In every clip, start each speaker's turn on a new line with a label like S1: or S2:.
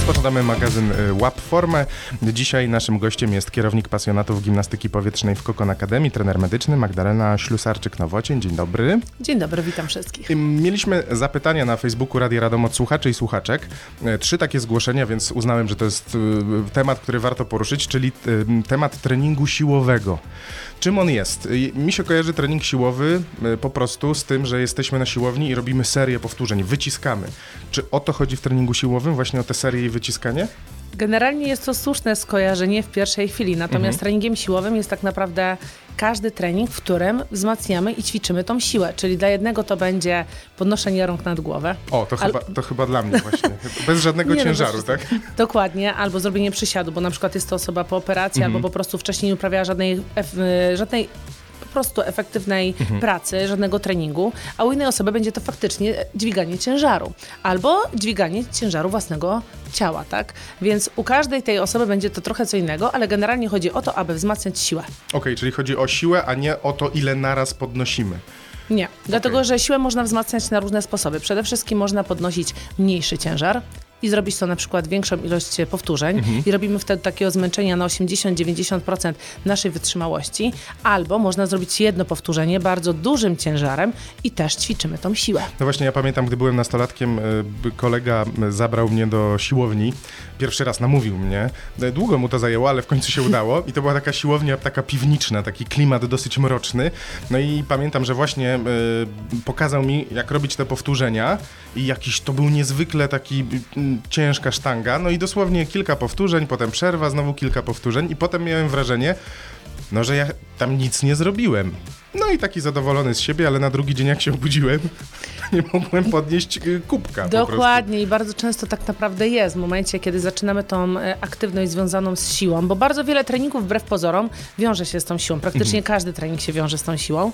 S1: Rozpoczynamy magazyn Łap Formę. Dzisiaj naszym gościem jest kierownik pasjonatów gimnastyki powietrznej w Kokon Akademii, trener medyczny Magdalena Ślusarczyk-Nowocień. Dzień dobry.
S2: Dzień dobry, witam wszystkich.
S1: Mieliśmy zapytania na Facebooku Radia Radom od słuchaczy i słuchaczek. 3 takie zgłoszenia, więc uznałem, że to jest temat, który warto poruszyć, czyli temat treningu siłowego. Czym on jest? Mi się kojarzy trening siłowy po prostu z tym, że jesteśmy na siłowni i robimy serię powtórzeń, wyciskamy. Czy o to chodzi w treningu siłowym, właśnie o tę serię i wyciskanie?
S2: Generalnie jest to słuszne skojarzenie w pierwszej chwili, natomiast treningiem siłowym jest tak naprawdę każdy trening, w którym wzmacniamy i ćwiczymy tą siłę, czyli dla jednego to będzie podnoszenie rąk nad głowę.
S1: O, to chyba dla mnie właśnie, bez żadnego ciężaru, tak?
S2: Dokładnie, albo zrobienie przysiadu, bo na przykład jest to osoba po operacji, albo po prostu wcześniej nie uprawiała żadnej po prostu efektywnej pracy, żadnego treningu, a u innej osoby będzie to faktycznie dźwiganie ciężaru albo dźwiganie ciężaru własnego ciała, tak? Więc u każdej tej osoby będzie to trochę co innego, ale generalnie chodzi o to, aby wzmacniać siłę.
S1: Okej, czyli chodzi o siłę, a nie o to, ile naraz podnosimy.
S2: Nie, dlatego że siłę można wzmacniać na różne sposoby. Przede wszystkim można podnosić mniejszy ciężar i zrobić to na przykład większą ilość powtórzeń i robimy wtedy takiego zmęczenia na 80-90% naszej wytrzymałości, albo można zrobić jedno powtórzenie bardzo dużym ciężarem i też ćwiczymy tą siłę.
S1: No właśnie, ja pamiętam, gdy byłem nastolatkiem, kolega zabrał mnie do siłowni, pierwszy raz namówił mnie, długo mu to zajęło, ale w końcu się udało i to była taka siłownia, taka piwniczna, taki klimat dosyć mroczny, no i pamiętam, że właśnie pokazał mi, jak robić te powtórzenia i jakiś to był niezwykle taki ciężka sztanga, no i dosłownie kilka powtórzeń, potem przerwa, znowu kilka powtórzeń i potem miałem wrażenie, no, że ja tam nic nie zrobiłem. No i taki zadowolony z siebie, ale na drugi dzień jak się obudziłem, nie mogłem podnieść kubka.
S2: Dokładnie i bardzo często tak naprawdę jest w momencie, kiedy zaczynamy tą aktywność związaną z siłą, bo bardzo wiele treningów wbrew pozorom wiąże się z tą siłą. Praktycznie każdy trening się wiąże z tą siłą.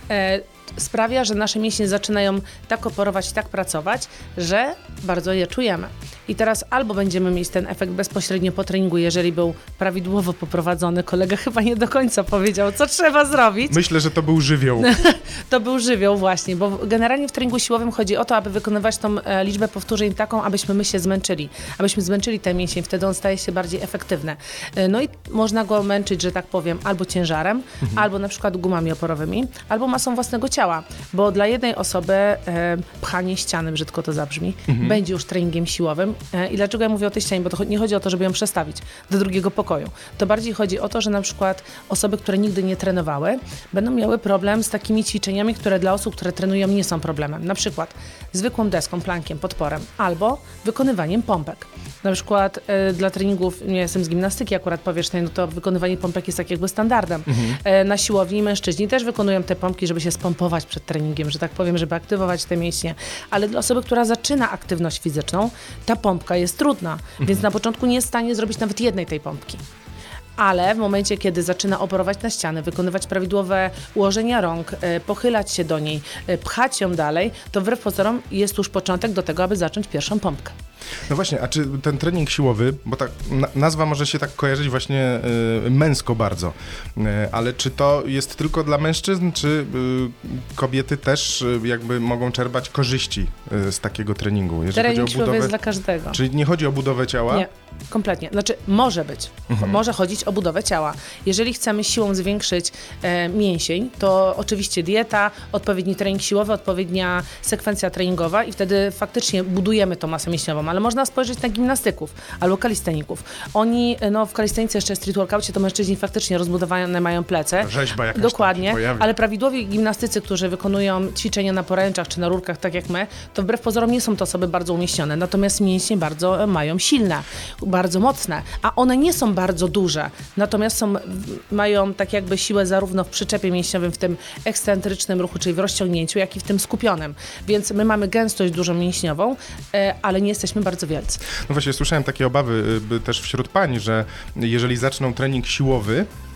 S2: Sprawia, że nasze mięśnie zaczynają tak operować i tak pracować, że bardzo je czujemy. I teraz albo będziemy mieć ten efekt bezpośrednio po treningu, jeżeli był prawidłowo poprowadzony. Kolega chyba nie do końca powiedział, co trzeba zrobić.
S1: Myślę, że to był żywioł.
S2: To był żywioł właśnie, bo generalnie w treningu siłowym chodzi o to, aby wykonywać tą liczbę powtórzeń taką, abyśmy my się zmęczyli. Abyśmy zmęczyli ten mięsień, wtedy on staje się bardziej efektywny. No i można go męczyć, że tak powiem, albo ciężarem, albo na przykład gumami oporowymi, albo masą własnego ciała, bo dla jednej osoby pchanie ściany, brzydko to zabrzmi, będzie już treningiem siłowym. I dlaczego ja mówię o tej ścianie? Bo to nie chodzi o to, żeby ją przestawić do drugiego pokoju. To bardziej chodzi o to, że na przykład osoby, które nigdy nie trenowały, będą miały problem z takimi ćwiczeniami, które dla osób, które trenują, nie są problemem. Na przykład zwykłą deską, plankiem, podporem albo wykonywaniem pompek. Na przykład dla treningów, ja jestem z gimnastyki akurat powietrznej, no to wykonywanie pompek jest tak jakby standardem. Na siłowni mężczyźni też wykonują te pompki, żeby się spompować przed treningiem, że tak powiem, żeby aktywować te mięśnie. Ale dla osoby, która zaczyna aktywność fizyczną, ta pompka jest trudna, więc na początku nie jest w stanie zrobić nawet jednej tej pompki. Ale w momencie, kiedy zaczyna operować na ściany, wykonywać prawidłowe ułożenia rąk, pochylać się do niej, pchać ją dalej, to wbrew pozorom jest już początek do tego, aby zacząć pierwszą pompkę.
S1: No właśnie, a czy ten trening siłowy, bo tak nazwa może się tak kojarzyć właśnie męsko bardzo, ale czy to jest tylko dla mężczyzn, czy kobiety też jakby mogą czerpać korzyści z takiego treningu? Jeżeli
S2: trening
S1: chodzi o
S2: siłowy
S1: budowę,
S2: jest dla każdego.
S1: Czyli nie chodzi o budowę ciała?
S2: Nie. Kompletnie. Znaczy może być. Może chodzić o budowę ciała. Jeżeli chcemy siłą zwiększyć mięsień, to oczywiście dieta, odpowiedni trening siłowy, odpowiednia sekwencja treningowa i wtedy faktycznie budujemy tą masę mięśniową. Ale można spojrzeć na gimnastyków albo kalisteników. Oni, no w kalistenice jeszcze street workoutie, to mężczyźni faktycznie rozbudowane mają plecy.
S1: Rzeźba jakaś
S2: dokładnie,
S1: tam
S2: ale prawidłowi gimnastycy, którzy wykonują ćwiczenia na poręczach czy na rurkach, tak jak my, to wbrew pozorom nie są to osoby bardzo umieśnione. Natomiast mięśnie bardzo mają silne, bardzo mocne, a one nie są bardzo duże, natomiast mają tak jakby siłę zarówno w przyczepie mięśniowym, w tym ekscentrycznym ruchu, czyli w rozciągnięciu, jak i w tym skupionym. Więc my mamy gęstość dużą mięśniową, ale nie jesteśmy bardzo wielcy.
S1: No właśnie, słyszałem takie obawy też wśród pań, że jeżeli zaczną trening siłowy,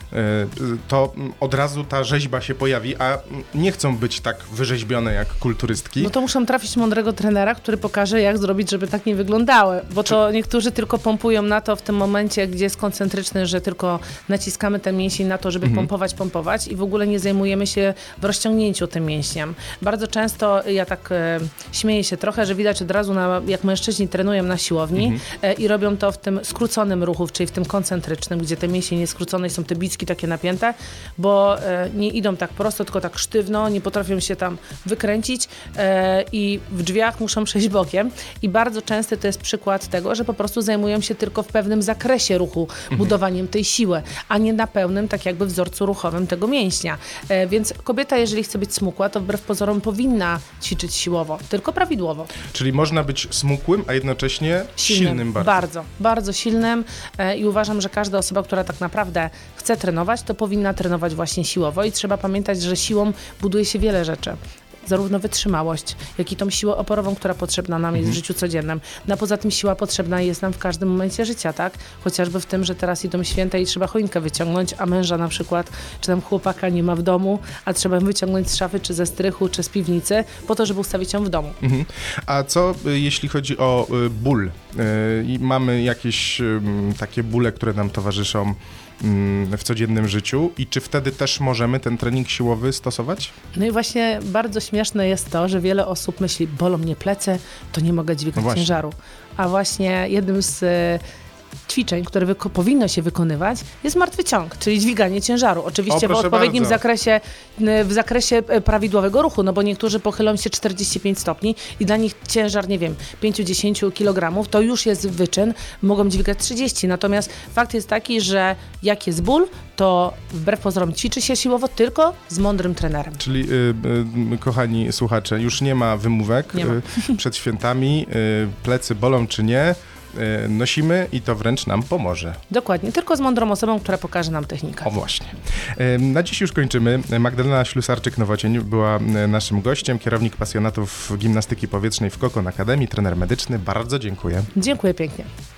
S1: to od razu ta rzeźba się pojawi, a nie chcą być tak wyrzeźbione jak kulturystki.
S2: No to muszą trafić mądrego trenera, który pokaże, jak zrobić, żeby tak nie wyglądały, bo to niektórzy tylko pompują na to w tym momencie, gdzie jest koncentryczny, że tylko naciskamy ten mięsień na to, żeby pompować i w ogóle nie zajmujemy się w rozciągnięciu tym mięśniem. Bardzo często ja tak śmieję się trochę, że widać od razu, jak mężczyźni trenują na siłowni i robią to w tym skróconym ruchu, czyli w tym koncentrycznym, gdzie te mięśnie jest skrócone i są te bicki takie napięte, bo nie idą tak prosto, tylko tak sztywno, nie potrafią się tam wykręcić i w drzwiach muszą przejść bokiem i bardzo często to jest przykład tego, że po prostu zajmują się tylko w pewnym zakresie ruchu, budowaniem tej siły, a nie na pełnym tak jakby wzorcu ruchowym tego mięśnia. Więc kobieta, jeżeli chce być smukła, to wbrew pozorom powinna ćwiczyć siłowo, tylko prawidłowo.
S1: Czyli można być smukłym, a jednocześnie silnym bardzo.
S2: Bardzo, bardzo silnym i uważam, że każda osoba, która tak naprawdę chce trenować, to powinna trenować właśnie siłowo i trzeba pamiętać, że siłą buduje się wiele rzeczy. Zarówno wytrzymałość, jak i tą siłę oporową, która potrzebna nam jest w życiu codziennym. No a poza tym siła potrzebna jest nam w każdym momencie życia, tak? Chociażby w tym, że teraz idą święta i trzeba choinkę wyciągnąć, a męża na przykład, czy tam chłopaka nie ma w domu, a trzeba wyciągnąć z szafy, czy ze strychu, czy z piwnicy, po to, żeby ustawić ją w domu.
S1: A co jeśli chodzi o ból? I mamy jakieś takie bóle, które nam towarzyszą w codziennym życiu i czy wtedy też możemy ten trening siłowy stosować?
S2: No i właśnie bardzo śmieszne jest to, że wiele osób myśli, bolą mnie plecy, to nie mogę dźwigać ciężaru. A właśnie jednym z ćwiczeń, które powinno się wykonywać, jest martwy ciąg, czyli dźwiganie ciężaru. Oczywiście w odpowiednim zakresie prawidłowego ruchu, no bo niektórzy pochylą się 45 stopni i dla nich ciężar, nie wiem, 5-10 kg, to już jest wyczyn, mogą dźwigać 30. Natomiast fakt jest taki, że jak jest ból, to wbrew pozorom ćwiczy się siłowo tylko z mądrym trenerem.
S1: Czyli kochani słuchacze, już nie ma wymówek przed świętami, plecy bolą czy nie, nosimy i to wręcz nam pomoże.
S2: Dokładnie, tylko z mądrą osobą, która pokaże nam technikę.
S1: O właśnie. Na dziś już kończymy. Magdalena Ślusarczyk-Nowocień była naszym gościem, kierownik pasjonatów gimnastyki powietrznej w Kokon Akademii, trener medyczny. Bardzo dziękuję.
S2: Dziękuję pięknie.